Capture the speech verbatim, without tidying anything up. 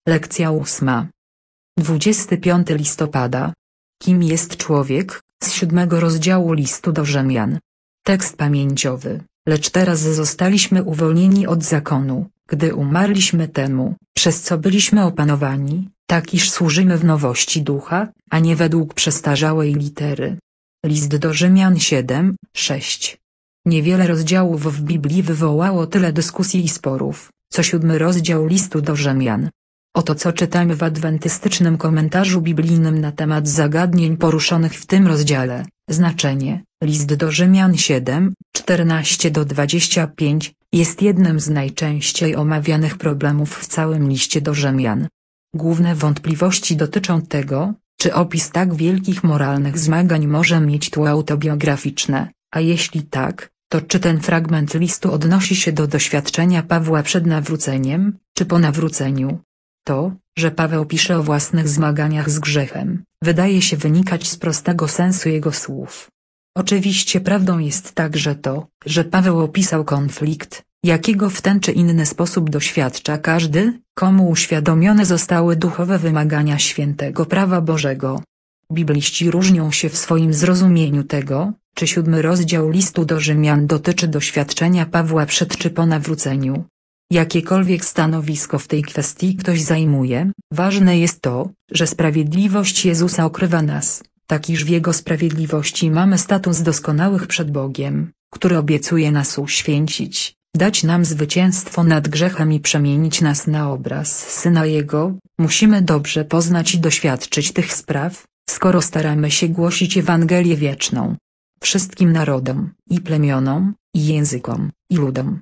Lekcja ósma. dwudziestego piątego listopada. Kim jest człowiek? Z siódmego rozdziału listu do Rzymian. Tekst pamięciowy. Lecz teraz zostaliśmy uwolnieni od zakonu, gdy umarliśmy temu, przez co byliśmy opanowani, tak iż służymy w nowości ducha, a nie według przestarzałej litery. List do Rzymian siedem, sześć. Niewiele rozdziałów w Biblii wywołało tyle dyskusji i sporów, co siódmy rozdział listu do Rzymian. Oto co czytamy w adwentystycznym komentarzu biblijnym na temat zagadnień poruszonych w tym rozdziale. Znaczenie: list do Rzymian siedem, czternaście do dwudziestu pięciu jest jednym z najczęściej omawianych problemów w całym liście do Rzymian. Główne wątpliwości dotyczą tego, czy opis tak wielkich moralnych zmagań może mieć tło autobiograficzne, a jeśli tak, to czy ten fragment listu odnosi się do doświadczenia Pawła przed nawróceniem, czy po nawróceniu. To, że Paweł pisze o własnych zmaganiach z grzechem, wydaje się wynikać z prostego sensu jego słów. Oczywiście prawdą jest także to, że Paweł opisał konflikt, jakiego w ten czy inny sposób doświadcza każdy, komu uświadomione zostały duchowe wymagania świętego prawa Bożego. Bibliści różnią się w swoim zrozumieniu tego, czy siódmy rozdział listu do Rzymian dotyczy doświadczenia Pawła przed czy po nawróceniu. Jakiekolwiek stanowisko w tej kwestii ktoś zajmuje, ważne jest to, że sprawiedliwość Jezusa okrywa nas, tak iż w Jego sprawiedliwości mamy status doskonałych przed Bogiem, który obiecuje nas uświęcić, dać nam zwycięstwo nad grzechem i przemienić nas na obraz Syna Jego. Musimy dobrze poznać i doświadczyć tych spraw, skoro staramy się głosić Ewangelię wieczną wszystkim narodom, i plemionom, i językom, i ludom.